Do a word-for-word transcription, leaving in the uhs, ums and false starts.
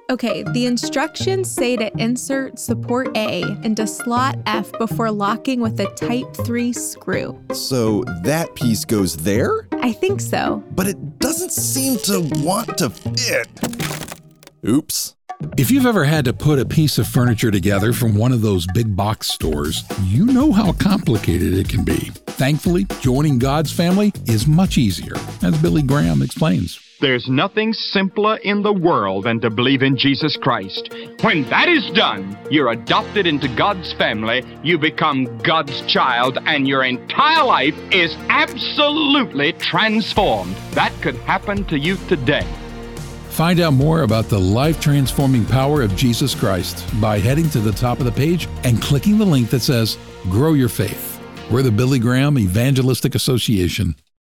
Okay, the instructions say to insert support A into slot F before locking with a Type three screw. So that piece goes there? I think so. But it doesn't seem to want to fit. Oops. If you've ever had to put a piece of furniture together from one of those big box stores, you know how complicated it can be. Thankfully, joining God's family is much easier, as Billy Graham explains. There's nothing simpler in the world than to believe in Jesus Christ. When that is done, you're adopted into God's family, you become God's child, and your entire life is absolutely transformed. That could happen to you today. Find out more about the life-transforming power of Jesus Christ by heading to the top of the page and clicking the link that says, Grow Your Faith. We're the Billy Graham Evangelistic Association.